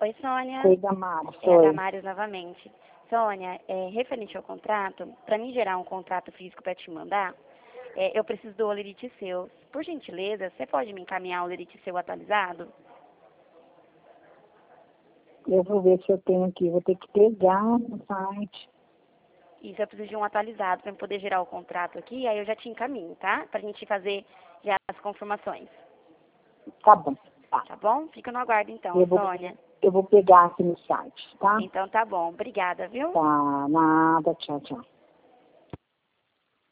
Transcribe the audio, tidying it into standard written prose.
Oi, Sônia. Oi, Damares. É a Damares novamente. Sônia, referente ao contrato, para mim gerar um contrato físico para te mandar, eu preciso do Olerite seu. Por gentileza, você pode me encaminhar o Olerite seu atualizado? Eu vou ver se eu tenho aqui. Vou ter que pegar no site. Isso, eu preciso de um atualizado para poder gerar o contrato aqui, aí eu já te encaminho, tá? Pra gente fazer já as confirmações. Tá bom. Tá bom? Fica no aguardo então, Sônia. Eu vou pegar aqui no site, tá? Então tá bom. Obrigada, viu? Tá, nada. Tchau, tchau.